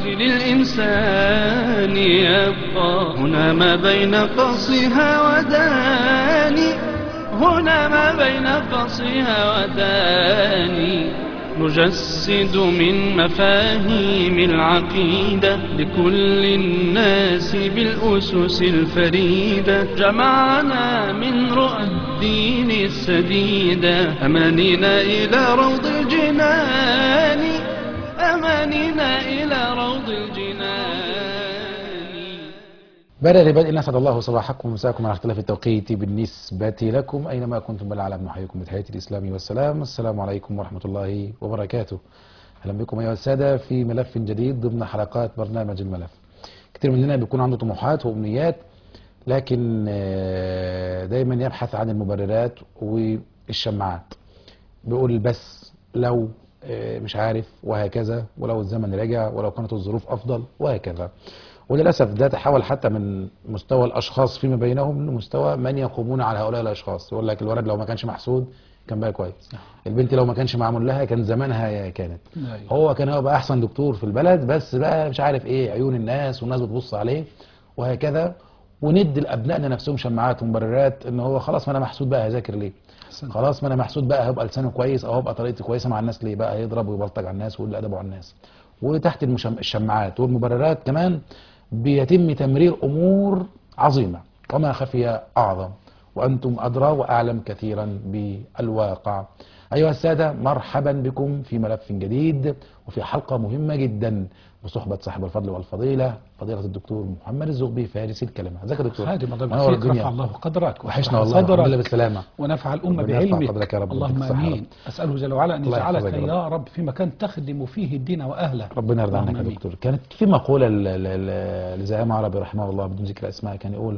للإنسان يبقى هنا ما بين قصها وداني، هنا ما بين قصها وداني. نجسد من مفاهيم العقيدة لكل الناس بالأسس الفريدة. جمعنا من رؤى الدين السديدة أمانينا إلى روض الجنان، أمانينا إلى روض الجنان. بدأ لبدء أسعد الله صباحكم ومساكم على اختلاف التوقيت بالنسبة لكم أينما كنتم بالعالم. نحييكم بتحية الإسلام والسلام. السلام عليكم ورحمة الله وبركاته. أهلا بكم أيها السادة في ملف جديد ضمن حلقات برنامج الملف. كتير مننا بيكون عنده طموحات وأمنيات، لكن دايما يبحث عن المبررات والشماعات. بيقول بس لو مش عارف وهكذا، ولو الزمن رجع، ولو كانت الظروف أفضل وهكذا. وللأسف ده تحول حتى من مستوى الأشخاص فيما بينهم لمستوى من يقومون على هؤلاء الأشخاص. يقول لك الولد لو ما كانش محسود كان بقى كويس، البنت لو ما كانش معمول لها كان زمانها كانت، هو كان هيبقى أحسن دكتور في البلد، بس بقى مش عارف إيه عيون الناس والناس بتبص عليه وهكذا. وندي لأبنائنا نفسهم شماعات ومبررات إن هو خلاص ما أنا محسود بقى هذاكر ليه؟ خلاص ما أنا محسود بقى هيبقى لسانه كويس أو هيبقى طريقته كويسة مع الناس ليه؟ بقى هيضرب ويبلطج على الناس ويقول أدبه على الناس. وتحت الشماعات والمبررات كمان بيتم تمرير أمور عظيمة، وما خفي أعظم، وأنتم أدرى وأعلم كثيرا بالواقع. أيها السادة، مرحبا بكم في ملف جديد وفي حلقة مهمة جدا بصحبة صاحب الفضل والفضيلة فضيلة الدكتور محمد الزغبي فارس الكلمة. ازيك يا دكتور؟ خادم الله فيك، رفع الله قدرك وحشنا والله، الحمد لله بالسلامة، ونفع الأمة بعلمك قدرك يا رب. اللهم آمين. أسأله جل وعلا أن يجعلك يا رب في مكان تخدم فيه الدين وأهله. ربنا يرضى عنك يا دكتور. كانت في مقولة لزعيم عربي رحمه الله بدون ذكر أسماء، كان يقول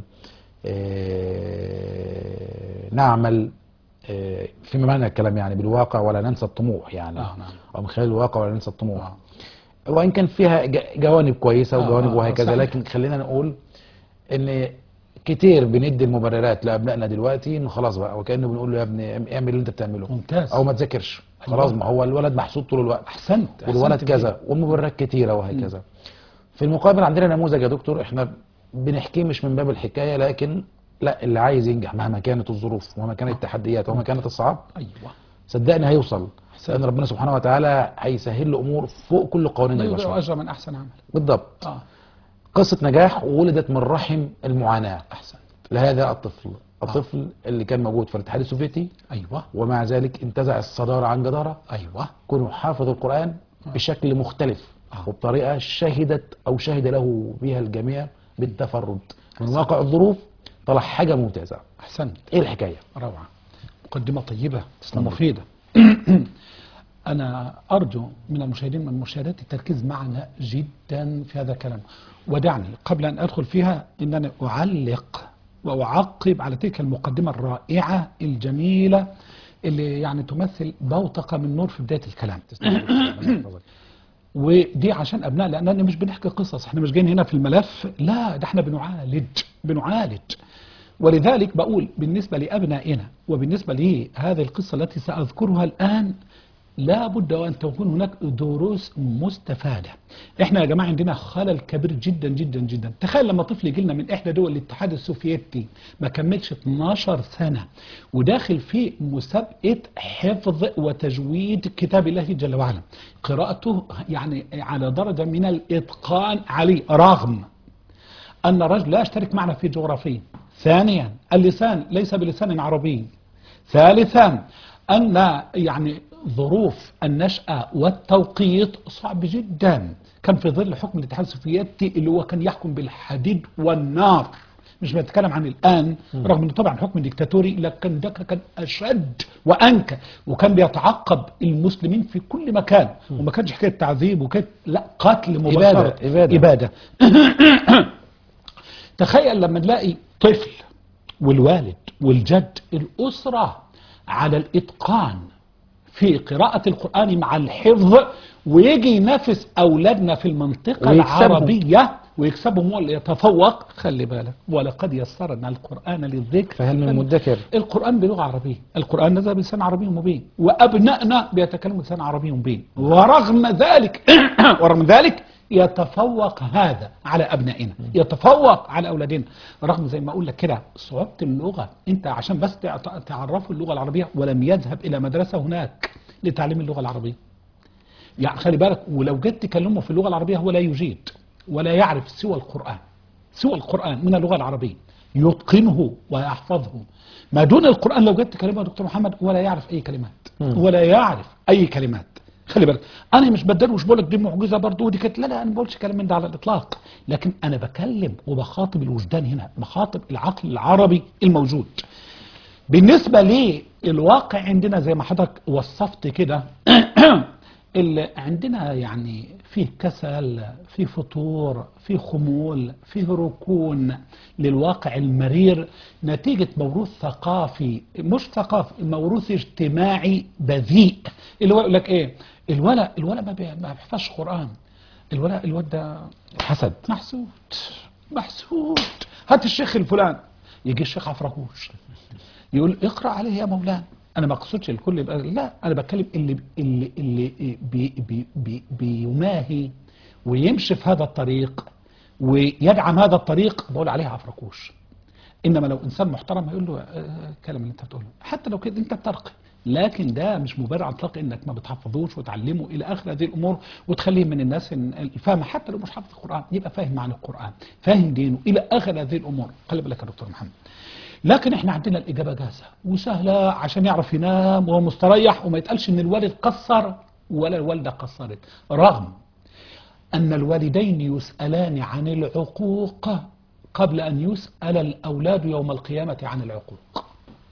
نعمل فيما معنى الكلام يعني بالواقع ولا ننسى الطموح، يعني أو من خلال الواقع ولا ننسى الطموح. وإن كان فيها جوانب كويسة وجوانب وهكذا، لكن خلينا نقول إن كتير بندي المبررات لأبنائنا دلوقتي إنه خلاص بقى، وكأنه بنقول له يا ابني اعمل اللي أنت بتعمله ممتاز، أو ما تذاكرش خلاص، ما هو الولد محسود طول الوقت. أحسنت. والولد كذا والمبررات كتيرة وهكذا. في المقابل عندنا نموذج يا دكتور احنا بنحكيه مش من باب الحكاية، لكن لا، اللي عايز ينجح مهما كانت الظروف ومهما كانت التحديات ومهما كانت الصعاب، أيوة صدقني هيوصل، لأن ربنا سبحانه وتعالى هيسهل له أمور فوق كل قوانين البشر. لا أجر من أحسن عمل. بالضبط. قصة نجاح ولدت من رحم المعاناة. أحسن. لهذا الطفل اللي كان موجود في الاتحاد السوفيتي. أيوة. ومع ذلك انتزع الصدارة عن جدارة. أيوة. كونه حافظ القرآن بشكل مختلف وبطريقة شهد له بها الجميع بالتفرد. من واقع الظروف طلع حاجة ممتازة. أحسنت. إيه الحكاية؟ روعة، مقدمة طيبة مفيدة. أنا أرجو من المشاهدين من المشاهدات التركيز معنا جدا في هذا الكلام. ودعني قبل أن أدخل فيها أنني أعلق وأعقب على تلك المقدمة الرائعة الجميلة اللي يعني تمثل بوتقة من نور في بداية الكلام. ودي عشان أبناء، لأننا مش بنحكي قصص، احنا مش جايين هنا في الملف، لا ده احنا بنعالج. ولذلك بقول بالنسبة لأبنائنا وبالنسبة لهذه القصة التي سأذكرها الآن، لا بد وأن تكون هناك دروس مستفادة. احنا يا جماعة عندنا خلل كبير جدا جدا جدا. تخيل لما طفل يجي لنا من إحدى دول الاتحاد السوفيتي ما كملش 12 سنة وداخل في مسابقة حفظ وتجويد كتاب الله جل وعلا، قراءته يعني على درجة من الإتقان عليه، رغم أن الرجل لا يشترك معنا في جغرافيا. ثانيا اللسان ليس بلسان عربي. ثالثا أن يعني ظروف النشأة والتوقيت صعب جدا. كان في ظل حكم الاتحاد السوفيتي اللي هو كان يحكم بالحديد والنار، مش بنتكلم عن الآن، رغم أنه طبعا حكم ديكتاتوري، لكن ده كان أشد وأنكى، وكان بيتعقب المسلمين في كل مكان، وما كانش حكاية تعذيب وكانت لا، قتل مباشرة، إبادة. تخيل لما نلاقي طفل والوالد والجد الأسرة على الإتقان في قراءة القرآن مع الحفظ، ويجي ينافس أولادنا في المنطقة العربية ويكسبهم هو اللي يتفوق. خلي بالك، ولقد يسرنا القرآن للذكر فهل من مدكر. القرآن بلغة عربية، القرآن نزل بلسان عربي مبين، وأبنائنا بيتكلموا بلسان عربي مبين، ورغم ذلك يتفوق هذا على أبنائنا، يتفوق على أولادنا، رغم زي ما أقول لك كده صعوبة اللغة. أنت عشان بس تعرفوا اللغة العربية ولم يذهب إلى مدرسة هناك لتعليم اللغة العربية. يعني خلي بالك، ولو جيت تكلمه في اللغة العربية هو لا يجيد ولا يعرف سوى القرآن، سوى القرآن من اللغة العربية يتقنه ويحفظه. ما دون القرآن لو جيت تكلمه يا دكتور محمد ولا يعرف أي كلمات، ولا يعرف أي كلمات. خلي بالك، أنا مش بدلوش بقول لك دي معجزة برضه ودي كانت، لا أنا ما بقولش كلام من ده على الإطلاق، لكن أنا بكلم وبخاطب الوجدان هنا، بخاطب العقل العربي الموجود. بالنسبة للواقع عندنا زي ما حضرتك وصفت كده اللي عندنا يعني فيه كسل، فيه فتور، فيه خمول، فيه ركون للواقع المرير نتيجة موروث ثقافي، مش ثقافي، موروث اجتماعي بذيء. اللي هو يقول لك ايه، الولد ما بيحفظش قرآن، الولد ده حسد، محسود. هات الشيخ الفلان، يجي الشيخ عفرهوش يقول اقرأ عليه يا مولانا. انا ما اقصدش الكل يبقى، لا انا بتكلم اللي بيماهي ويمشي في هذا الطريق ويدعم هذا الطريق بقول عليه عفركوش. انما لو انسان محترم هيقول له الكلام اللي انت بتقوله حتى لو كده انت بترقي، لكن ده مش مبرر عن اطلاق انك ما بتحفظوش وتعلمه الى اخر هذه الامور وتخليه من الناس الفاهمه، حتى لو مش حافظ القران يبقى فاهم معنى القران، فاهم دينه الى اخر هذه الامور. خلي بالك يا دكتور محمد، لكن احنا عندنا الإجابة جاهزة وسهلة عشان يعرف ينام وهو مستريح وما يتقالش ان الوالد قصر ولا الوالدة قصرت، رغم أن الوالدين يسألان عن العقوق قبل أن يسأل الأولاد يوم القيامة عن العقوق.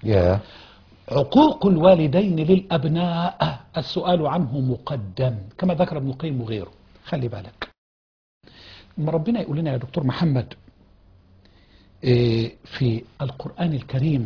عقوق الوالدين للأبناء السؤال عنه مقدم كما ذكر ابن القيم وغيره. خلي بالك، لما ربنا يقول لنا يا دكتور محمد في القرآن الكريم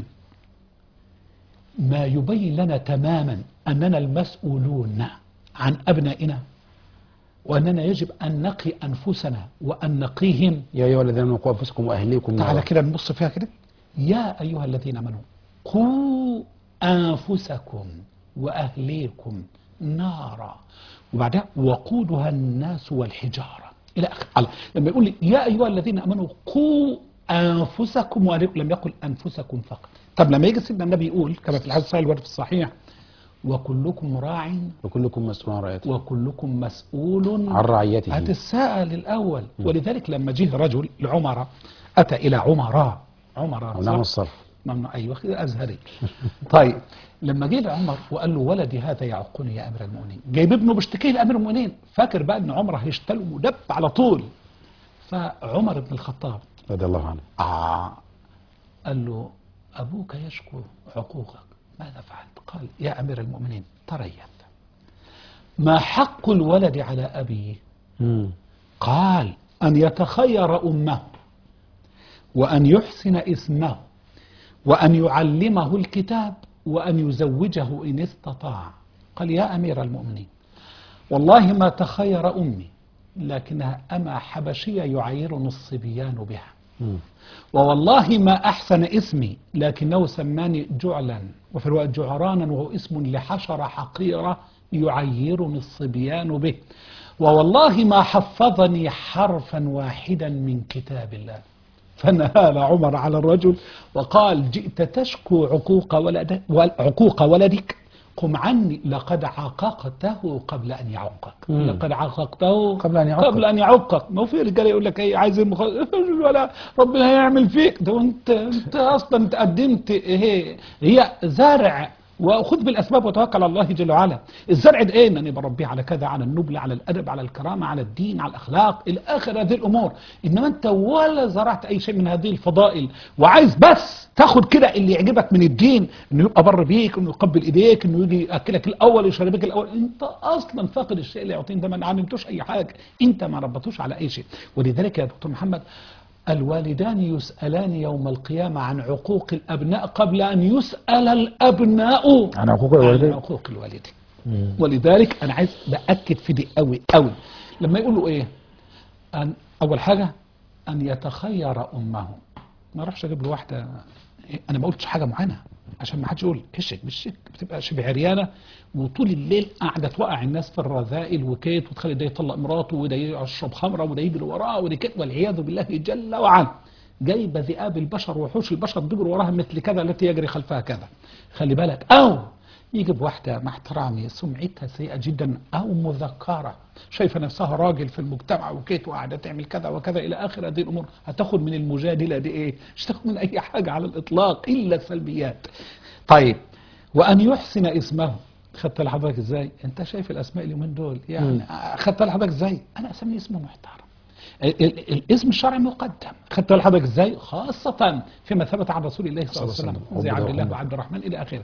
ما يبين لنا تماما أننا المسؤولون عن أبنائنا وأننا يجب أن نقي أنفسنا وأن نقيهم. يا أيها الذين آمنوا قوا أنفسكم وأهليكم تعالى كده نبص فيها كده، يا أيها الذين آمنوا قوا أنفسكم وأهليكم نارا، وبعدها وقودها الناس والحجارة إلى آخر. لما يقول لي يا أيها الذين آمنوا قوا أنفسكم وأهليكم، لم يقل أنفسكم فقط. طب لما يجي سيدنا النبي يقول كما في الحديث الصحيح الوارد في الصحيح وكلكم راع وكلكم مسؤول عن رعيته وكلكم مسؤول عن رعيته، هتسأل الأول. ولذلك لما جه رجل لعمر، أتى إلى عمر نعم الصرف ممنوع، أيوة أزهري طيب لما جه لعمر وقال له ولدي هذا يعقني يا أمير المؤمنين، جايب ابنه بيشتكيه لأمير المؤمنين، فاكر بقى إن عمر هيشتله مدب على طول. فعمر بن الخطاب رضي الله عنه قال له أبوك يشكو عقوقك، ماذا فعلت؟ قال يا أمير المؤمنين تريث، ما حق الولد على أبيه؟ قال أن يتخير أمه وأن يحسن اسمه وأن يعلمه الكتاب وأن يزوجه إن استطاع. قال يا أمير المؤمنين والله ما تخير أمي، لكنها أما حبشية يعيرني الصبيان بها، ووالله ما أحسن اسمي لكنه سماني جعلا وفي الوقت جعرانا وهو اسم لحشرة حقيرة يعيرني الصبيان به، ووالله ما حفظني حرفا واحدا من كتاب الله. فنهال عمر على الرجل وقال جئت تشكو عقوق ولدك، قم عني لقد عققته قبل أن يعقك. لقد عققته قبل أن يعقك. ما في رجال يقول لك ايه عايز ولا ربنا هيعمل فيك ده، وانت اصلا تقدمت هي زارع، وخذ بالاسباب وتوكل على الله جل وعلا. الزرع ده ايه؟ انني بربيه على كذا، على النبل، على الادب، على الكرامه، على الدين، على الاخلاق الى اخر هذه الامور. انما انت ولا زرعت اي شيء من هذه الفضائل وعايز بس تاخد كده اللي يعجبك من الدين، انه يبقى بر بيك، انه يقبل ايديك، انه يجي ياكلك الاول يشربك الاول. انت اصلا فاقد الشيء اللي يعطيه، انت ما علمتوش اي حاجه، انت ما ربطوش على اي شيء. ولذلك يا دكتور محمد الوالدان يسألان يوم القيامة عن عقوق الأبناء قبل أن يسأل الأبناء عن عقوق الوالدين. ولذلك أنا عايز بأكد في دي قوي قوي لما يقولوا إيه، أن أول حاجة أن يتخير أمه. ما أروحش أجيب له واحدة، أنا ما قلتش حاجة معينة، عشان ما حدش يقول كشك مش شك، بتبقى شبه عريانه وطول الليل قاعده توقع الناس في الرذائل وكيت، وتخلي ده يطلق مراته وده يشرب خمره وده يجري وراه وده كده، والعياذ بالله جل وعلا. جايبه ذئاب البشر وحوش البشر بيجروا وراها مثل كذا التي يجري خلفها كذا. خلي بالك. او يجيب واحده مع احترامي سمعتها سيئه جدا او مذكره، شايفه نفسها راجل في المجتمع وكيت وقاعده تعمل كذا وكذا الى اخر هذه الامور. هتاخد من المجادله دي ايه؟ مش تاخد من اي حاجه على الاطلاق الا السلبيات. طيب، وان يحسن اسمه. خدت لحضرتك ازاي؟ انت شايف الاسماء اليومين دول يعني. خدت لحضرتك ازاي؟ انا اسمي اسم محترم، الاسم الشرعي مقدم. خدت لحضرتك ازاي؟ خاصه فيما ثبت عن رسول الله صلى الله عليه وسلم زي عبد الله وعبد الرحمن الى اخره.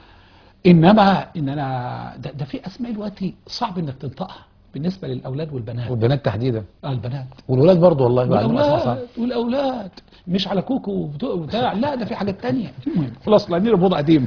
انما ده في اسماء دلوقتي صعب انك تنطقها بالنسبه للاولاد والبنات. والبنات تحديدا. البنات والولاد برضه والله بيعلموا اسماء صعبه. والاولاد مش على كوكو وبتاع، لا ده في حاجات تانية. المهم خلاص لاننا بوضع قديم.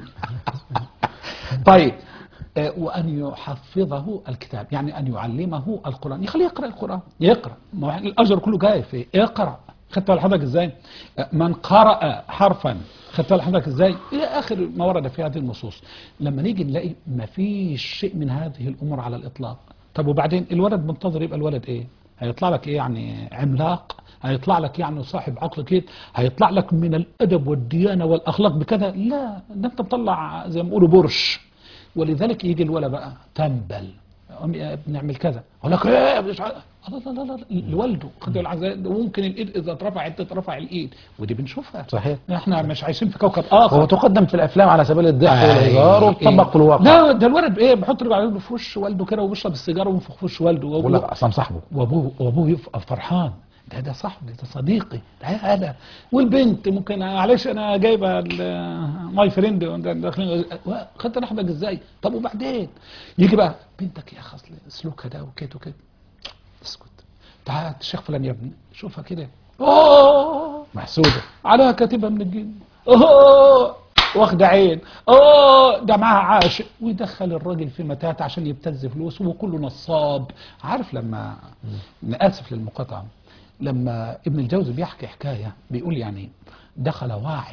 طيب، وأن يحفظه الكتاب، يعني أن يعلمه القرآن، يخليه يقرأ القرآن، يقرأ. ما هو الأجر كله جاي في اقرأ. خدت بالك حضرتك ازاي؟ من قرأ حرفا. خدت بالك حضرتك ازاي؟ إلى آخر ما ورد في هذه النصوص. لما نيجي نلاقي ما فيش شيء من هذه الأمور على الإطلاق. طب وبعدين الولد منتظر يبقى الولد إيه؟ هيطلع لك إيه يعني؟ عملاق؟ هيطلع لك يعني صاحب عقل كده؟ هيطلع لك من الأدب والديانة والأخلاق بكذا؟ لا، ده أنت مطلع زي ما بيقولوا برش. ولذلك يجي الولد بقى تنبل، بنعمل كذا، اقول لك ايه مش لا لا لا لا لوالده. وممكن الايد اذا اترفعت تترفع الايد، ودي بنشوفها. صحيح. احنا مش عايشين في كوكب اخر. هو تقدم في الافلام على سبيل الضحك والهزار وتطبق في الواقع. لا، ده الولد ايه بيحط رجله على في وش والده كده وبيشرب السيجاره وينفخ في وش والده بقول لك اصلا صاحبه وابوه يبقى فرحان، ده صاحبي، ده صديقي، ده هذا. والبنت ممكن معلش انا جايبه ماي فريند داخلين. خدت لحظك ازاي؟ طب وبعدين يجي بقى بنتك يا اخي اسلوكها ده وكده وكده، اسكت. تعال الشيخ فلان يا ابني شوفها كده، اوه محسوده على كاتبها من الجن، اوه واخده عين، اوه ده معاها عاشق، ويدخل الراجل في متات عشان يبتز فلوس وكله نصاب. عارف لما اسف للمقاطعه، لما ابن الجوزي بيحكي حكاية بيقول يعني دخل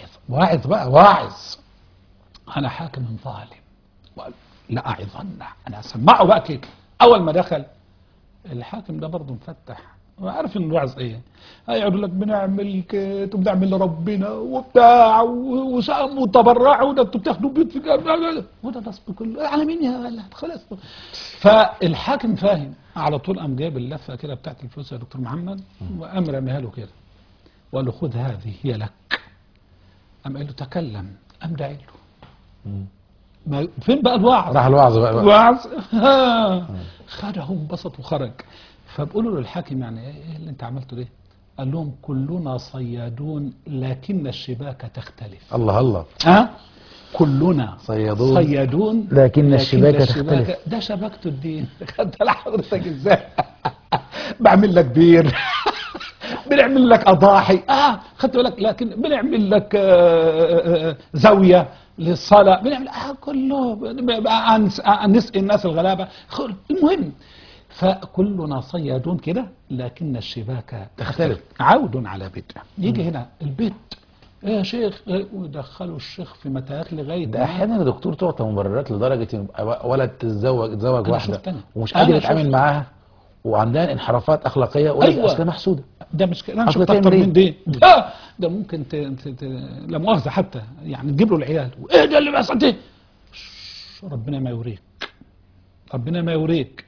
واعظ أنا حاكم ظالم لا أعظنه، أنا أسمعه بقى كده. أول ما دخل الحاكم ده برضه مفتح وعارف إن الوعظ إيه، هيقعدوا لك بنعمل كده وبنعمل لربنا وبتاع وتبرعوا وده أنتوا بتاخدوا بيوت في وده نصب كله على مين يا ولد خلاص. فالحاكم فاهم على طول، قام جايب اللفه كده بتاعت الفلوس يا دكتور محمد وقام رميها له كده وقال له خذ هذه هي لك. قام قال له تكلم، قام داعي له. فين بقى الوعظ؟ راح الوعظ بقى. وعظ خده انبسط وخرج. فبقولوا له الحاكم يعني ايه اللي انت عملته ده؟ قال لهم كلنا صيادون لكن الشباكه تختلف. الله الله. كلنا صيادون لكن الشباكة تختلف. ده شبكته الدين. خدت لحضرتك ازاي؟ بعمل لك بير بنعمل لك اضاحي، خدت بالك، لكن بنعمل لك زاويه للصلاه، بنعمل كله نسقي الناس الغلابه. المهم فكلنا صيادون كده لكن الشباكه تختلف. عود على بدء. يجي هنا البيت يا شيخ ودخلوا الشيخ في متاهات لغايه ده احيانا يا دكتور تعطى مبررات لدرجه ان ولد تتزوج واحده ومش قادر يتعامل معاها وعندها انحرافات اخلاقيه أيوة. اصلا محسوده. ده مش كده، انا شفت اكتر من دي. ده ممكن لا مؤاخذه حتى يعني تجيب له العيال وايه ده اللي بيحصل ده؟ ربنا ما يوريك، ربنا ما يوريك.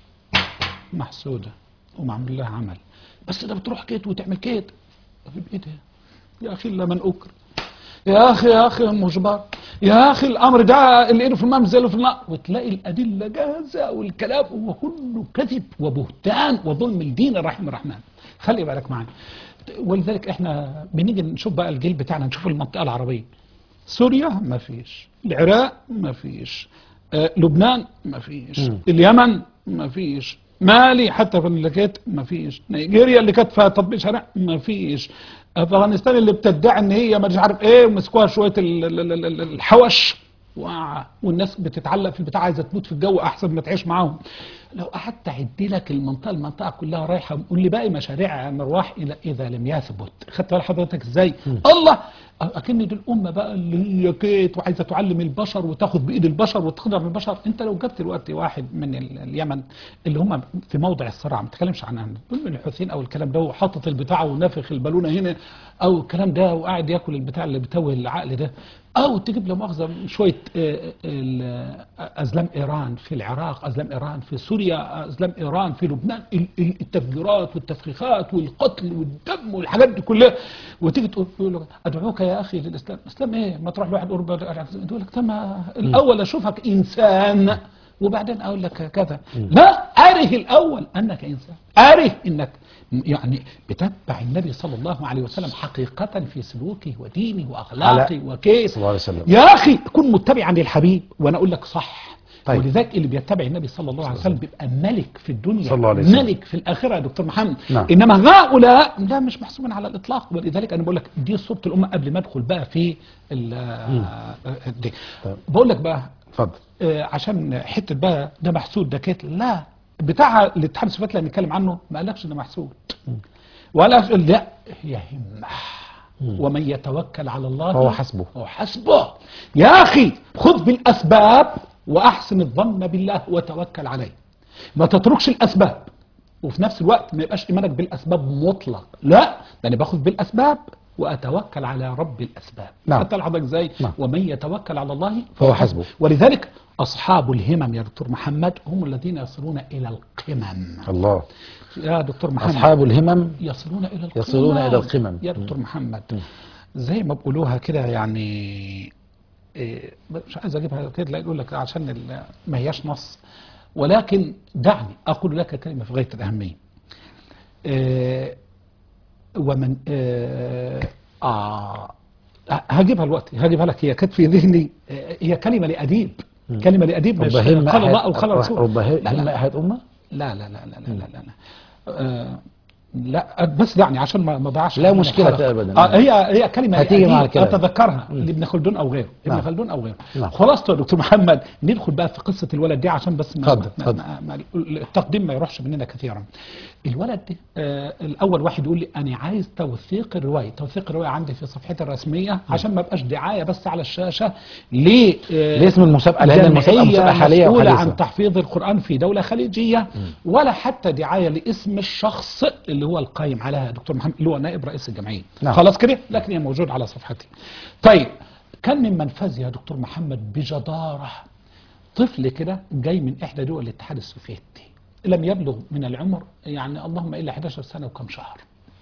محسوده ومعمول لها عمل، بس ده بتروح كيت وتعمل كيت. ايه ده يا اخي؟ الا من اكر يا اخي مجبر يا اخي. الامر ده اللي ايده في الماء زي في الماء، وتلاقي الادله جاهزه والكلام هو كله كذب وبهتان وظلم الدين الرحيم الرحمن. خلي بالك معايا. ولذلك احنا بنيجي نشوف بقى الجيل بتاعنا، نشوف المنطقه العربيه. سوريا ما فيش، العراق ما فيش، لبنان ما فيش، اليمن ما فيش، مالي حتى في اللي كانت ما فيش، نيجيريا اللي كانت فيها تطبيق شرع ما فيش، افغانستان اللي بتدعي ان هي مش عارف ايه ومسكوها شويه الحوش والناس بتتعلق في البتاع عايزه تموت في الجو احسن ما تعيش معاهم. لو قعدت اعد لك المنطقه كلها رايحه، قول لي باقي مشاريع مروح الى اذا لم يثبت. خدت بال حضرتك ازاي؟ الله، اكن دي الامه بقى اللي هي كيت وعايزه تعلم البشر وتاخد بايد البشر وتقدر من البشر. انت لو جبت دلوقتي واحد من اليمن اللي هم في موضع الصراع، ما تتكلمش عن دول من الحوثيين او الكلام ده، وحاطط البتاع ونافخ البالونه هنا او الكلام ده، وقاعد ياكل البتاع اللي بتوه العقل ده، او تجيب له مؤاخذه شويه ازلام ايران في العراق، ازلام ايران في سوريا، ازلام ايران في لبنان، التفجيرات والتفخيخات والقتل والدم والحاجات دي كلها، وتيجي تقول له ادعوك يا اخي للاسلام. اسلام ايه؟ ما تروح لواحد اوروبا يقول لك تمام الاول اشوفك انسان وبعدين اقول لك كذا. لا، اره الاول انك انسان، اره انك يعني بتتبع النبي صلى الله عليه وسلم حقيقة في سلوكه ودينه وأخلاقه وكيف. صلى الله عليه وسلم. يا أخي كن متبعا للحبيب، وأنا أقول لك صح. طيب. ولذلك اللي بيتبع النبي صلى الله عليه وسلم بيبقى ملك في الدنيا، صلى الله عليه وسلم. ملك في الآخرة يا دكتور محمد. نعم. إنما هؤلاء لا، مش محسوبين على الإطلاق. ولذلك أنا بقول لك دي صورة الأمة قبل ما أدخل بقى في دي. طيب. بقول لك بقى اتفضل. عشان حتة بقى ده محسود ده كده، لا، بتاع الاتحاد السوفيتي اللي بنتكلم عنه ما قالكش ده محسود ولا لا، هي همة. ومن يتوكل على الله فهو حسبه. هو حسبه. يا أخي خذ بالأسباب وأحسن الظن بالله وتوكل عليه، ما تتركش الأسباب وفي نفس الوقت ما يبقاش إيمانك بالأسباب مطلق. لا، ده أنا باخذ بالأسباب وأتوكل على رب الأسباب. نعم. حتى لحظك إزاي؟ نعم. ومن يتوكل على الله فهو حسبه. ولذلك أصحاب الهمم يا دكتور محمد هم الذين يصلون إلى القمم. الله. يا دكتور محمد، أصحاب الهمم يصلون إلى القمم. يصلون إلى القمم. يا دكتور محمد، زي ما بقولوها كده يعني مش عايز أجيبها كده، لا يقول لك عشان ما هياش نص، ولكن دعني أقول لك كلمة في غاية الأهمية. ومن هجيبها الوقت، هجيبها لك، هي كانت في ذهني، هي كلمة لأديب، كلمة لأديب، مش قال الله أو قال رسول. رب همة أحد أمة. لا لا لا لا لا لا لا لا، بس دعني عشان ما ضيعش. لا مشكلة أبدا. هي كلمة هتيجي مع الكلام. أتذكرها لابن خلدون أو غيره، ابن خلدون أو غيره. نعم. خلاص يا دكتور محمد، ندخل بقى في قصة الولد دي عشان بس اتفضل. التقديم ما يروحش مننا كثيرا. الولد ده الأول واحد يقول لي أنا عايز توثيق الرواية. توثيق الرواية عندي في صفحتي الرسمية عشان ما بقاش دعاية بس على الشاشة لاسم المسابقة، لأن المسابقة مسابقة حالية مسؤولة وحديثة عن تحفيظ القرآن في دولة خليجية، ولا حتى دعاية لاسم الشخص اللي هو القائم عليها يا دكتور محمد، اللي هو نائب رئيس الجمعية. نعم. خلاص كده، لكن هي موجود على صفحتي. طيب، كان من منفذي يا دكتور محمد بجدارة طفل كده جاي من إحدى دول الاتحاد السوفيتي، لم يبلغ من العمر يعني اللهم إلا 11 سنة وكم شهر.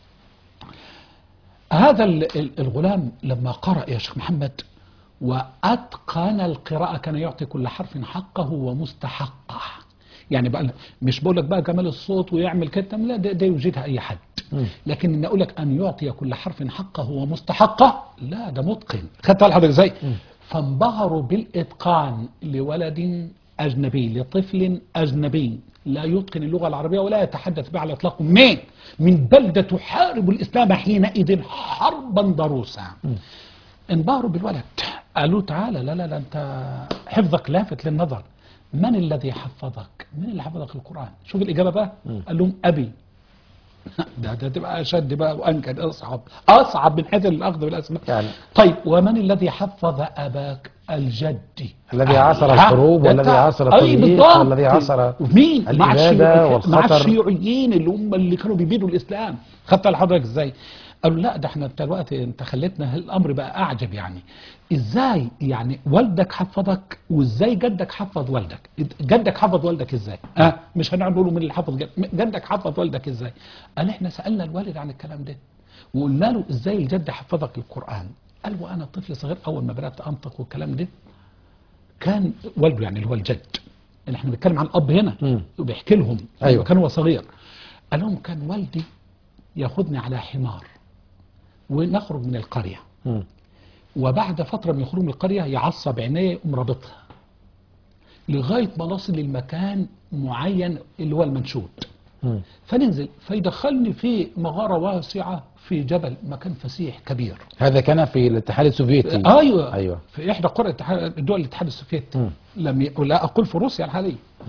هذا الغلام لما قرأ يا شيخ محمد وأتقن القراءة كان يعطي كل حرف حقه ومستحقه. يعني بقى مش بقول لك بقى جمال الصوت ويعمل كده، لا، ده يوجدها أي حد. لكن إن أقول لك أن يعطي كل حرف حقه ومستحقه، لا، ده متقن. خدت على حضرتك إزاي؟ فانبهروا بالإتقان لولد أجنبي، لطفل أجنبي لا يتقن اللغة العربية ولا يتحدث بها على الإطلاق، من بلدة تحارب الإسلام حينئذ حربا ضروسا. انبهروا بالولد، قالوا تعالى، لا لا لا، أنت حفظك لافت للنظر. من الذي حفظك؟ من اللي حفظك القرآن؟ شوف الإجابة بقى. قال لهم أبي. ده تبقى أشد بقى وأنكد، أصعب من حيث الأخذ بالأسماء يعني. طيب، ومن الذي حفظ أباك؟ الجدي الذي عاصر الحروب والذي عاصر التضييق والذي عاصر مين؟ الإبادة والخطر، مع الشيوعيين اللي كانوا بيبيدوا الإسلام. خدت لحضرتك إزاي؟ قالوا لا، ده احنا دلوقتي انت خليتنا الامر بقى اعجب. يعني ازاي يعني والدك حفظك وازاي جدك حفظ والدك؟ جدك حفظ والدك ازاي؟ مش هنقعد نقول من اللي حفظ جدك حفظ والدك ازاي؟ قال احنا سالنا الوالد عن الكلام ده وقلنا له ازاي الجد حفظك القران؟ قال وانا طفل صغير اول ما بدات انطق والكلام ده كان والده يعني اللي هو الجد، اللي احنا بنتكلم عن الاب هنا وبيحكي لهم أيوة. كان هو صغير. قال لهم كان والدي ياخذني على حمار ونخرج من القرية، وبعد فترة من خروج من القرية يعصب عينيه ومرابطها لغاية ما نصل للمكان معين اللي هو المنشود، فننزل فيدخلني في مغارة واسعة في جبل، مكان فسيح كبير. هذا كان في الاتحاد السوفيتي. أيوة في إحدى قرى دول الاتحاد السوفيتي، لا أقول في روسيا الحالية.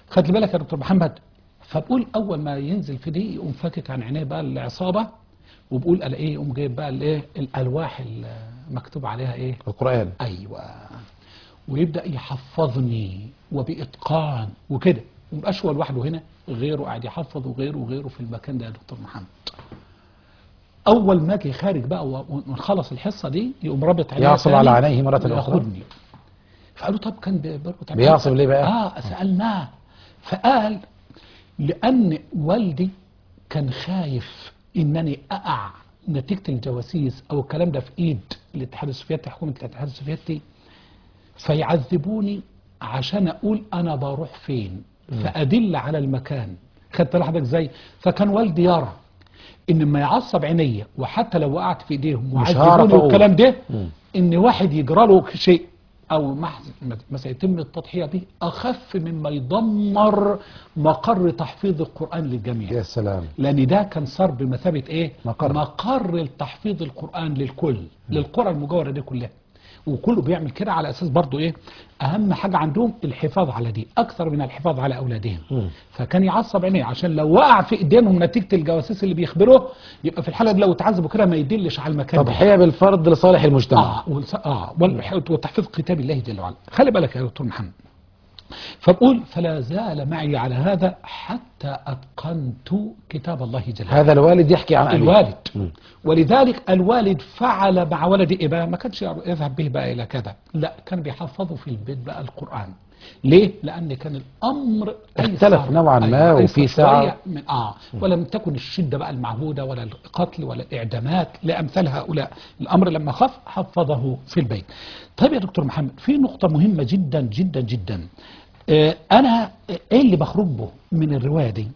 خدت بالك يا دكتور محمد؟ فبقول اول ما ينزل في دي يقوم فاكك عن عينيه بقى العصابه، وبقول قال ايه، يقوم جايب بقى الايه الالواح اللي مكتوب عليها ايه؟ القرآن. ايوه. ويبدا يحفظني وباتقان وكده، ومبقاش هو لوحده هنا، غيره قاعد يحفظ وغيره وغيره في المكان ده يا دكتور محمد. اول ما اجي خارج بقى ونخلص الحصه دي يقوم رابط عينيه يعصب على عينيه مرة أخرى. ياخدني. فقالوا طب كان بربط عينيه بيعصب ليه بقى؟ سالناه، فقال لان والدي كان خايف انني اقع نتيجه الجواسيس او الكلام ده في ايد الاتحاد السوفيتي، حكومه الاتحاد السوفيتي، فيعذبوني عشان اقول انا بروح فين، فادل على المكان. خدت بالك حضرتك ازاي؟ فكان والدي يرى ان ما يعصب عينيا وحتى لو وقعت في ايديهم مش وعذبوني هعرف أقول. والكلام ده، ان واحد يجرى له شيء او ما سيتم التضحيه به اخف مما يدمر مقر تحفيظ القران للجميع. يا سلام. لان ده كان صار بمثابه ايه؟ مقر التحفيظ القران للكل، للقرى المجاوره دي كلها. وكله بيعمل كده على اساس برضو ايه؟ اهم حاجه عندهم الحفاظ على دي اكثر من الحفاظ على اولادهم. فكان يعصب عينيه عشان لو وقع في ايدينهم نتيجه الجواسيس اللي بيخبروه، يبقى في الحاله دي لو اتعذبوا كده ما يدلش على المكان ده. تضحية بالفرد لصالح المجتمع. وتحفيظ كتاب الله جل وعلا. خلي بالك يا دكتور محمد، فبقول فلا زال معي على هذا حتى أتقنت كتاب الله جل وعلا. هذا الوالد يحكي عن أبيه. الوالد. ولذلك الوالد فعل مع ولده إيه بقى؟ ما كانش يذهب به بقى إلى كذا، لا كان بيحفظه في البيت بقى القرآن. ليه؟ لأن كان الأمر اختلف نوعا ما وفي ساعة من ولم تكن الشدة بقى المعهودة ولا القتل ولا الإعدامات لأمثال هؤلاء. الأمر لما خف حفظه في البيت. طيب يا دكتور محمد، في نقطة مهمة جدا جدا جدا. أنا إيه اللي بخرج به من الرواية دي؟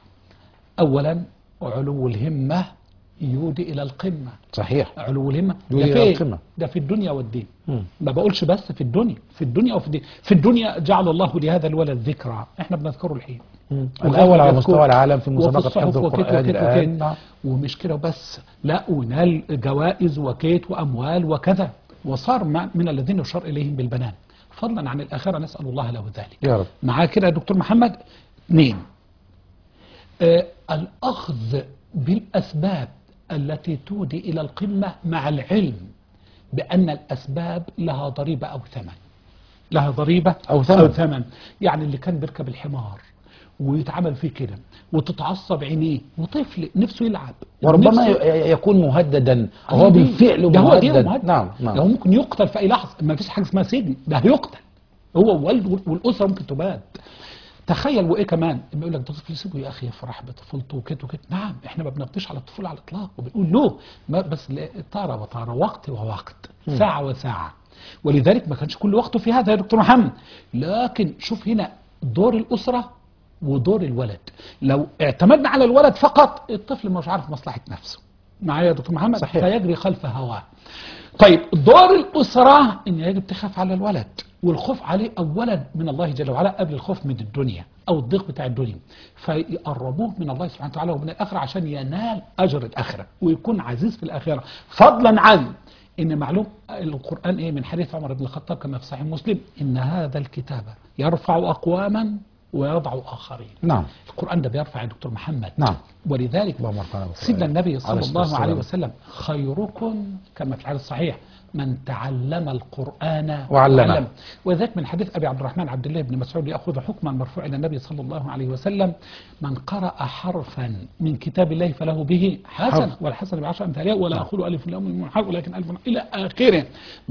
أولا علو الهمة يودي إلى القمة. صحيح. علو الهمة يودي إلى القمة. ده في الدنيا والدين. ما بقولش بس في الدنيا، في الدنيا وفي الدين. في الدنيا جعل الله لهذا الولد ذكرى، احنا بنذكره الحين. الأول على مستوى العالم في مسابقة حفظ القرآن الآن. ومش كده بس، لا ونال جوائز وكيت وأموال وكذا، وصار من الذين يشار إليهم بالبنان، فضلا عن الآخرة نسأل الله له ذلك. يا رب. معاه كده يا دكتور محمد. 2 الأخذ بالأسباب التي تودي إلى القمة مع العلم بأن الأسباب لها ضريبة أو ثمن. لها ضريبة أو ثمن. يعني اللي كان بيركب الحمار ويتعمل فيه كده وتتعصب عينيه وطفل نفسه يلعب وربما يكون مهددا وهو بالفعل مهدد. نعم. ده هو ممكن يقتل في أي لحظة، ما فيش حاجة اسمها سجن، ده هيقتل هو ووالده والأسرة ممكن تباد. تخيل وايه كمان، بيقول لك ده طفل سيبه يا اخي يفرح بطفولته وكده وكده. نعم احنا ما بنقضيش على الطفوله على الاطلاق، وبنقول له بس طاره وطاره، وقت ووقت، ساعه وساعه. ولذلك ما كانش كل وقته في هذا يا دكتور محمد. لكن شوف هنا دور الاسره ودور الولد. لو اعتمدنا على الولد فقط الطفل مش عارف مصلحه نفسه. معايا يا دكتور محمد؟ صحيح. فيجري خلف هواه. طيب دور الاسره ان يجب تخاف على الولد، والخوف عليه اولا من الله جل وعلا قبل الخوف من الدنيا او الضيق بتاع الدنيا، فيقربوه من الله سبحانه وتعالى ومن الاخره عشان ينال اجر الاخره ويكون عزيز في الاخره، فضلا عن ان معلوم القران ايه من حديث عمر بن الخطاب كما في صحيح مسلم، ان هذا الكتاب يرفع اقواما ويضع اخرين. نعم. القران ده بيرفع يا دكتور محمد. نعم. ولذلك سيدنا النبي صلى الله عليه وسلم خيركم كما في الحديث الصحيح من تعلم القرآن وعلمه. وذلك من حديث أبي عبد الرحمن عبد الله بن مسعود يأخذ حكما مرفوع إلى النبي صلى الله عليه وسلم: من قرأ حرفا من كتاب الله فله به حسن، والحسن بعشر أمثالها، ولا أقول ألف لام من حرف ولكن ألف إلى آخره.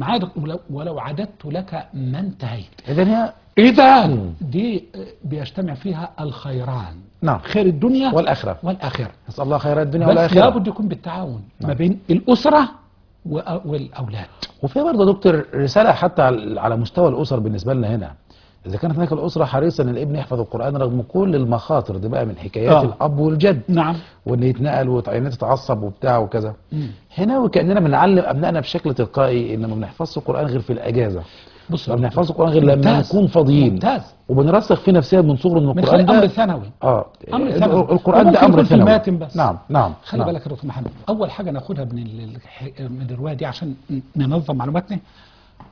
ولو عددت لك ما انتهيت. إذا دي بيجتمع فيها الخيران. نعم. خير الدنيا والآخرة. نسأل الله خير الدنيا بس والآخرة. لابد يكون بالتعاون ما بين الأسرة والأولاد. وفي برضه يا دكتور رسالة حتى على مستوى الأسر بالنسبة لنا هنا. إذا كانت هناك الأسرة حريصة أن الابن يحفظ القرآن رغم كل المخاطر دي بقى من حكايات الأب والجد. نعم. وإن يتنقل وعينيه تتعصب وبتاع وكذا. هنا وكأننا بنعلم أبنائنا بشكل تلقائي إن ما بنحفظش القرآن غير في الأجازة. ما بنحفظش القرآن غير لما نكون فاضيين. ممتاز. وبنرسخ في نفسنا من صغر ان القرآن ده أمر ثانوي. أمر ثانوي. القرآن ده أمر ثانوي. بس. نعم. خلي بالك يا دكتور محمد، أول حاجة ناخدها من الرواية دي عشان ننظم معلوماتنا.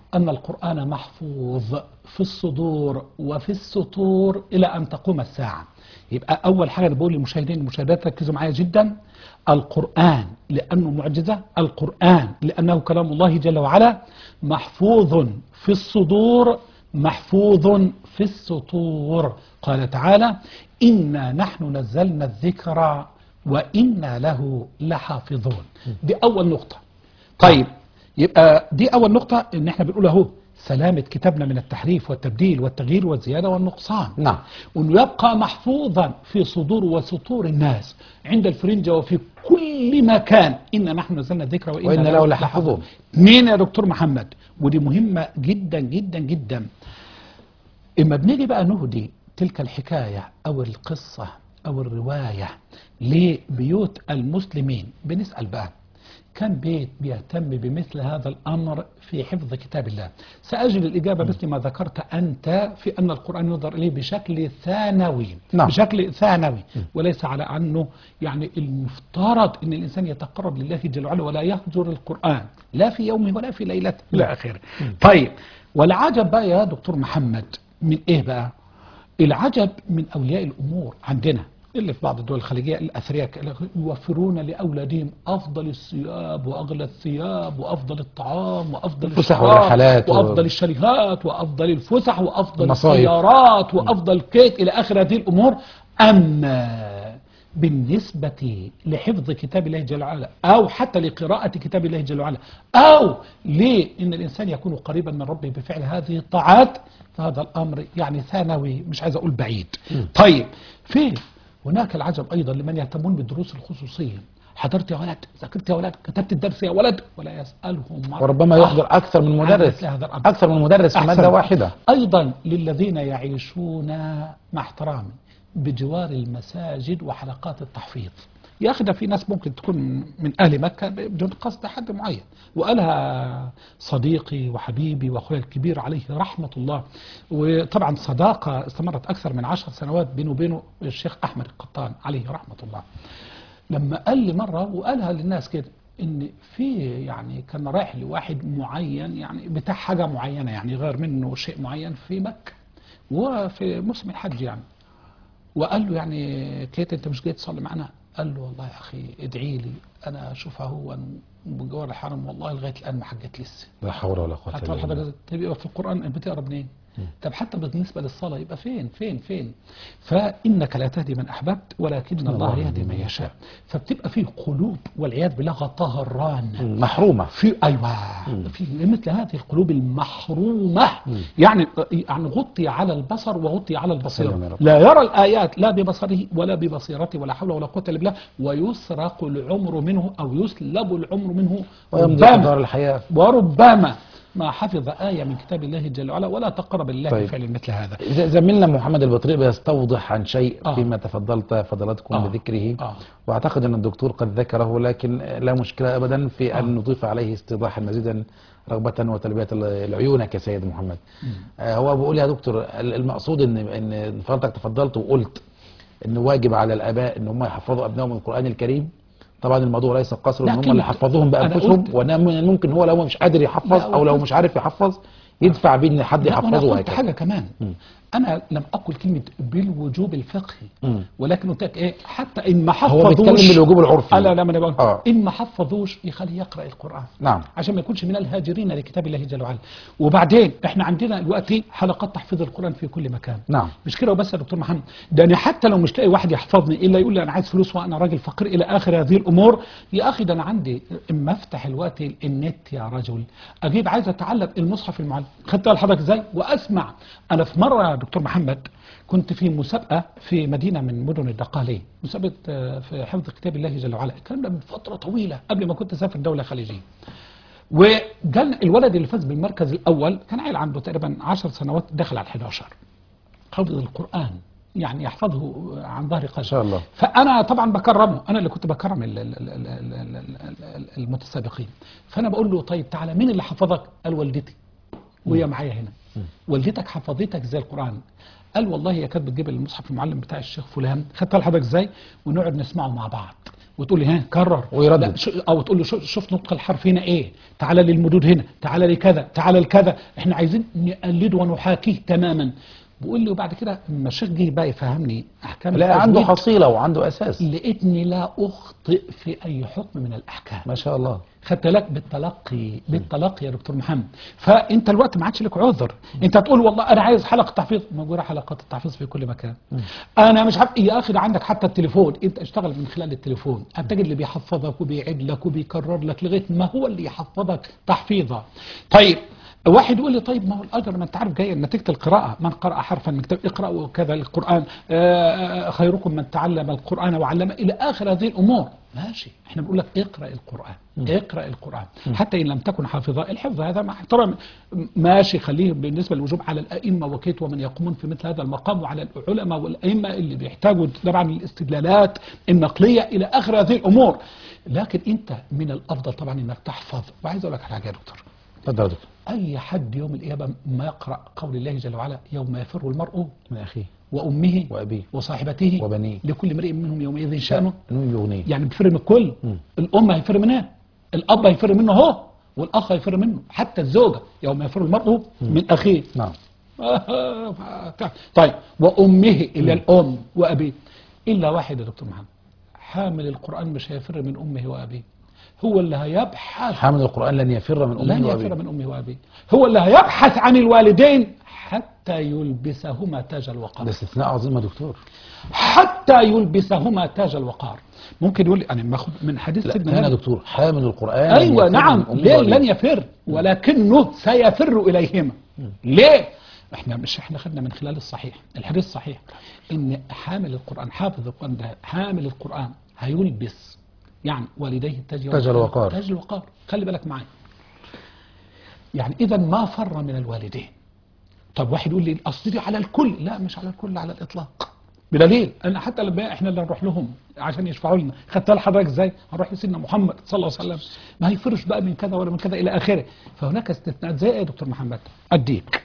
أن القرآن محفوظ في الصدور وفي السطور إلى أن تقوم الساعة. يبقى أول حاجة بقول للمشاهدين المشاهدات ركزوا معايا جدا، القرآن لأنه معجزة، القرآن لأنه كلام الله جل وعلا، محفوظ في الصدور محفوظ في السطور. قال تعالى إنا نحن نزلنا الذكر وإنا له لحافظون. دي أول نقطة. طيب يبقى دي أول نقطة إن احنا بنقول أهو سلامة كتابنا من التحريف والتبديل والتغيير والزيادة والنقصان. نعم. وأنه يبقى محفوظا في صدور وسطور الناس عند الفرنجة وفي كل مكان. إنا نحن نزلنا الذكر وإن له لحافظون. مين يا دكتور محمد؟ ودي مهمة جدا جدا جدا. إما بنيجي بقى نهدي تلك الحكاية أو القصة أو الرواية لبيوت المسلمين، بنسأل بقى كم بيت بيهتم بمثل هذا الأمر في حفظ كتاب الله؟ سأجل الإجابة مثل ما ذكرت أنت في أن القرآن ينظر إليه بشكل ثانوي. نعم. بشكل ثانوي وليس على أنه يعني المفترض أن الإنسان يتقرب لله جل وعلا ولا يهجر القرآن لا في يومه ولا في ليلته إلى آخره. طيب والعجب بقى يا دكتور محمد من إيه بقى؟ العجب من أولياء الأمور عندنا اللي في بعض الدول الخليجية الأثرياء يوفرون لأولادهم أفضل الثياب وأغلى الثياب وأفضل الطعام وأفضل الفسح والرحلات وأفضل الشاليهات وأفضل الفسح وأفضل المصايف. السيارات وأفضل كيك إلى آخر هذه الأمور. أما بالنسبة لحفظ كتاب الله جل وعلا أو حتى لقراءة كتاب الله جل وعلا أو لأن الإنسان يكون قريبا من ربه بفعل هذه الطاعات فهذا الأمر يعني ثانوي، مش عايز أقول بعيد. طيب فين هناك العجب أيضا لمن يهتمون بالدروس الخصوصية. حضرت يا ولد، ذاكرت يا ولد، كتبت الدرس يا ولد، ولا يسألهم وربما يحضر أكثر من مدرس، أكثر من مدرس في مادة واحدة. أيضا للذين يعيشون مع احترامي بجوار المساجد وحلقات التحفيظ. يا أخي ده في ناس ممكن تكون من أهل مكة بدون قصد حد معين، وقالها صديقي وحبيبي وأخوي الكبير عليه رحمة الله، وطبعا صداقة استمرت أكثر من 10 سنوات بينه وبينه الشيخ أحمد القطان عليه رحمة الله. لما قال لي مرة وقالها للناس كده إن في يعني كان رايح لواحد معين يعني بتاع حاجة معينة يعني غير منه شيء معين في مكة وفي موسم الحج يعني، وقال له يعني كيت أنت مش جاي تصلي معنا؟ قال له والله يا أخي ادعي لي أنا أشوفها هو بجوار الحرم والله لغاية الآن ما حجت لسه. لا حول ولا قوة إلا بالله. طيب يبقى في القرآن بتقرا منين؟ طب حتى بالنسبة للصلاة يبقى فين؟ فإنك لا تهدي من أحببت ولكن الله يهدي من يشاء. فبتبقى فيه قلوب والعياذ بالله طهران محرومة في في مثل هذه القلوب المحرومة يعني غطي على البصر وغطي على البصيرة، لا يرى الآيات لا ببصره ولا ببصيرته ولا حول ولا قوة إلا بالله، ويسرق العمر منه أو يسلب العمر منه وربما ما حفظ آية من كتاب الله جل وعلا ولا تقرب الله بفعل مثل هذا. زميلنا محمد البطريق بيستوضح عن شيء فيما تفضلت فضلاتكم بذكره، واعتقد ان الدكتور قد ذكره، لكن لا مشكلة ابدا في ان نضيف عليه استيضاحا مزيدا رغبة وتلبية العيونك يا سيد محمد. هو بيقول يا دكتور المقصود ان فضلتك تفضلت وقلت ان واجب على الاباء ان هم يحفظوا ابنائهم القرآن الكريم. طبعا الموضوع ليس قصر ان هم اللي حفظوهم بانفسهم، ممكن هو لو مش قادر يحفظ او لو مش عارف يحفظ يدفع بيه ان حد يحفظه. وأنا قلت حاجه كمان انا لم اقل كلمه بالوجوب الفقهي، ولكن قلت لك ايه حتى ان ما حفظوش هو بيتكلم بالوجوب العرفي. لا انا بقول ان ما حفظوش يخليه يقرا القران. نعم. عشان ما يكونش من الهاجرين لكتاب الله جل وعلا. وبعدين احنا عندنا دلوقتي حلقات تحفيظ القران في كل مكان. نعم. مش كده وبس يا دكتور محمد، ده انا حتى لو مش لاقي واحد يحفظني الا يقول لي انا عايز فلوس وانا راجل فقير الى اخر هذه الامور، يا اخي ده انا عندي اما افتح الوقت النت يا رجل اجيب عايز اتعلم المصحف المعلم. خدت حضرتك ازاي؟ واسمع انا في مره يا دكتور محمد كنت في مسابقة في مدينة من مدن الدقهلية، مسابقة في حفظ كتاب الله جل وعلا، الكلام ده من فترة طويلة قبل ما كنت أسافر دولة خليجية. وجالنا الولد اللي فاز بالمركز الأول كان عيل عنده تقريبا 10 سنوات داخل على 11، حفظ القرآن يعني يحفظه عن ظهر قلب. ما شاء الله. فأنا طبعا بكرمه، أنا اللي كنت بكرم المتسابقين. فأنا بقول له طيب تعالى مين اللي حفظك؟ قال والدتي وهي معايا هنا. والدتك حفظتك زي القرآن؟ قال والله هي كانت بتجيب المصحف المعلم بتاع الشيخ فلان، خدت حضرتك ازاي؟ ونقعد نسمعه مع بعض وتقول لي ها كرر ويردد. لا او تقول له شوف نطق الحرف هنا ايه، تعالى للمدود هنا، تعالى لكذا، تعالى لكذا، احنا عايزين نقلده ونحاكيه تماما. بقول لي وبعد كده لما الشيخ جه بقى يفهمني احكام لا عنده التجويد، حصيلة وعنده أساس. لقيتني لا اخطئ في اي حكم من الاحكام. ما شاء الله. خدت بالك بالتلقي يا دكتور محمد. فانت الوقت ما عادش لك عذر، انت تقول والله انا عايز حلقه تحفيظ، موجوده حلقات التحفيظ في كل مكان. انا مش عارف يا اخي، ده عندك حتى التليفون، انت اشتغل من خلال التليفون، هتجد اللي بيحفظك وبيعيد لك وبيكرر لك لغايه ما هو اللي يحفظك تحفيظا. طيب واحد يقول لي طيب ما هو الاجر ما انت عارف جاي نتيجه القراءه، من قرأ حرفا من كتاب اقرأ وكذا القرآن، خيركم من تعلم القرآن وعلمه الى اخر هذه الامور. ماشي، احنا بنقول لك اقرأ القرآن، اقرأ القرآن حتى ان لم تكن حافظا. الحفظ هذا مع احترام ماشي، خليه بالنسبه للوجوب على الائمه وكيت ومن يقومون في مثل هذا المقام، وعلى العلماء والائمه اللي بيحتاجوا طبعا الاستدلالات النقليه الى اخر هذه الامور. لكن انت من الافضل طبعا انك تحفظ. وعايز اقول لك حاجه يا دكتور، اتفضل يا دكتور. أي حد يوم القيامة ما يقرأ قول الله جل وعلا يوم يفر المرء من أخيه وأمه وأبيه وصاحبته وبنيه لكل امرئ منهم يومئذ شأنه، إنه يغنيه. يعني بيفر من الكل. الأم هيفر منها، الأب هيفر منه هو، والأخ هيفر منه، حتى الزوجة يوم يفر المرء من أخيه. نعم. طيب وأمه إلى الأم وأبيه، إلا واحد يا دكتور محمد، حامل القرآن مش هيفر من أمه وأبيه، هو اللي هيبحث. حامل القرآن لن يفر من أمه لن وأبيه. يفر من أمه وأبيه، هو اللي هيبحث عن الوالدين حتى يلبسهما تاج الوقار. ده استثناء عظيم يا دكتور. حتى يلبسهما تاج الوقار. ممكن يقول لي أنا باخد من حديث لا سيدنا هنا يا النبي. دكتور حامل القرآن أيوة لن يفر نعم، من أمه ليه وأبيه. لن يفر ولكنه سيفر إليهما. ليه؟ احنا خدنا من خلال الصحيح، الحديث الصحيح ان حامل القرآن حافظ القرآن ده حامل القرآن هيلبس يعني والديه تاج الوقار. تاج الوقار. خلي بالك معايا، يعني اذا ما فر من الوالدين. طب واحد يقول لي الاصل دي على الكل، لا مش على الكل على الاطلاق، بدليل ان حتى لما احنا اللي نروح لهم عشان يشفعوا لنا، خدتها لحضرتك ازاي؟ هنروح لسيدنا محمد صلى الله عليه وسلم، ما هيفرش بقى من كذا ولا من كذا الى اخره. فهناك استثناءات زي ايه يا دكتور محمد؟ اديك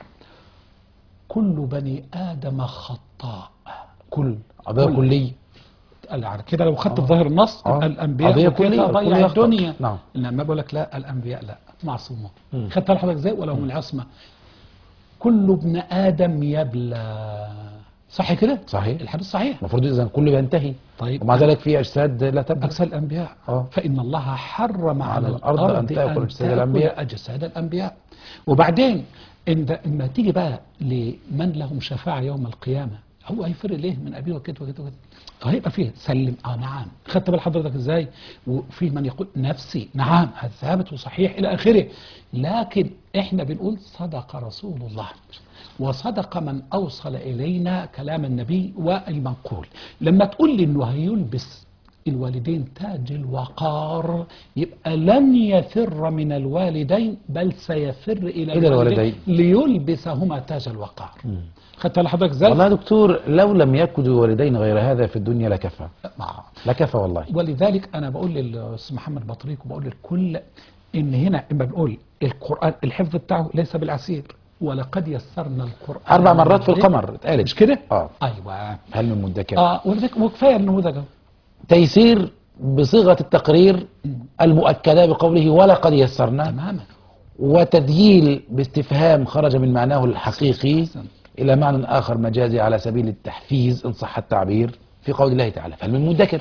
كل بني ادم خطاء. كل قضية كلية على كده لو خدت ظاهر النص الانبياء قضية كلها كلية ضيع الدنيا. نعم. انما بقول لك لا، الانبياء لا معصومون. خدت حضرتك ازاي؟ ولهم العصمه. كل ابن ادم يبلى، صح كده؟ صحيح. الحديث صحيح. المفروض اذا كله ينتهي. طيب ومع ذلك في اجساد لا تبلى. اجساد الانبياء. فان الله حرم على الارض ان تاكل اجساد الانبياء. اجساد الانبياء. وبعدين اما تيجي بقى لمن لهم شفاعه يوم القيامه، هو هيفر ليه من ابيه وكده وكده وكده، هيبقى فيه سلم نعم. خدت بال حضرتك ازاي؟ وفي من يقول نفسي، نعم هذا ثابت وصحيح الى اخره. لكن احنا بنقول صدق رسول الله وصدق من اوصل الينا كلام النبي والمنقول. لما تقول لي انه هيلبس الوالدين تاج الوقار، يبقى لن يفر من الوالدين بل سيفر الى الوالدين ليلبسهما تاج الوقار. خدت لحضرتك ازاي؟ والله يا دكتور لو لم يكن والدين غير هذا في الدنيا لكفى. لكفى والله. ولذلك انا بقول للاستاذ محمد بطريق وبقول للكل ان هنا اما بنقول القران الحفظ بتاعه ليس بالعسير، ولقد يسرنا القران 4 مرات في القمر اتقالت، مش كده؟ ايوه. هل من مدكر؟ ولذلك وكفايه النموذج. تيسير بصيغه التقرير المؤكده بقوله ولقد يسرنا تماما، وتذييل باستفهام خرج من معناه الحقيقي إلى معنى آخر مجازي على سبيل التحفيز إن صح التعبير في قول الله تعالى فهل من مدكر.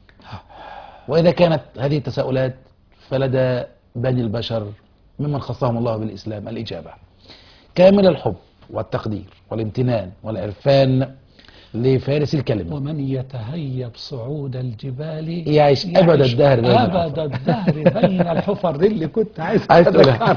وإذا كانت هذه التساؤلات فلدى بني البشر ممن خصهم الله بالإسلام الإجابة كامل الحب والتقدير والامتنان والعرفان لفارس الكلمة. ومن يتهيب صعود الجبال يعيش أبد الدهر بين بين الحفر. دي اللي كنت عايز تقولها.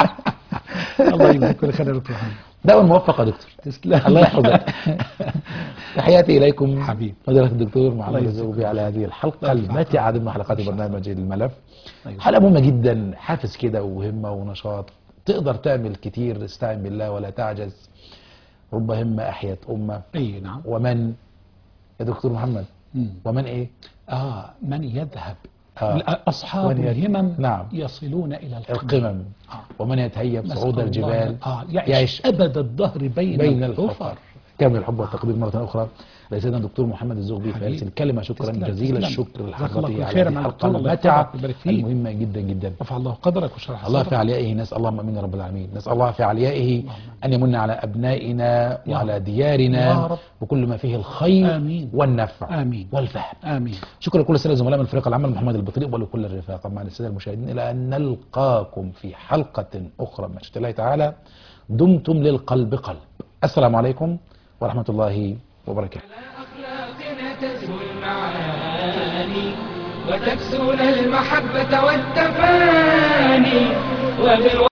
الله يبارك كل خير يا دكتور. دعوة موفقة دكتور. تسلم. الله يحفظك. تحياتي إليكم حبيب فضيلة الدكتور محمد الزغبي على هذه الحلقة الماتعة ضمن حلقات برنامج الملف. حلقة مهمة جدا، حافز كده وهمة ونشاط، تقدر تعمل كتير، استعن بالله ولا تعجز. رب همة أحيت أمة. أي نعم. ومن يا دكتور محمد ومن إيه؟ من يذهب أصحاب الهمم نعم. يصلون إلى القمم. ومن يتهيب صعود الجبال يعيش أبد الدهر بين الحفر. كامل الحب والتقدير مرة أخرى لسيدنا الدكتور محمد الزغبي في هذه الكلمة. شكرا جزيل الشكر لحضرته على هذه الحلقة الممتعة المهمة جدا جدا. رفع الله قدرك وشرح الله في عليائه نسأل اللهم امين يا رب العالمين. نسأل الله في عليائه ان يمن على ابنائنا وعلى ديارنا بكل ما فيه الخير آمين. والنفع آمين. والفهم. آمين. شكرا لكل الساده الزملاء من فريق العمل محمد البطريق ولكل الرفاق مع الساده المشاهدين الى ان نلقاكم في حلقة اخرى من مشيئة الله تعالى. دمتم للقلب قلب. السلام عليكم ورحمة الله وبركاته. أخلاقنا تزهو المعاني وتكسون المحبة والتفاني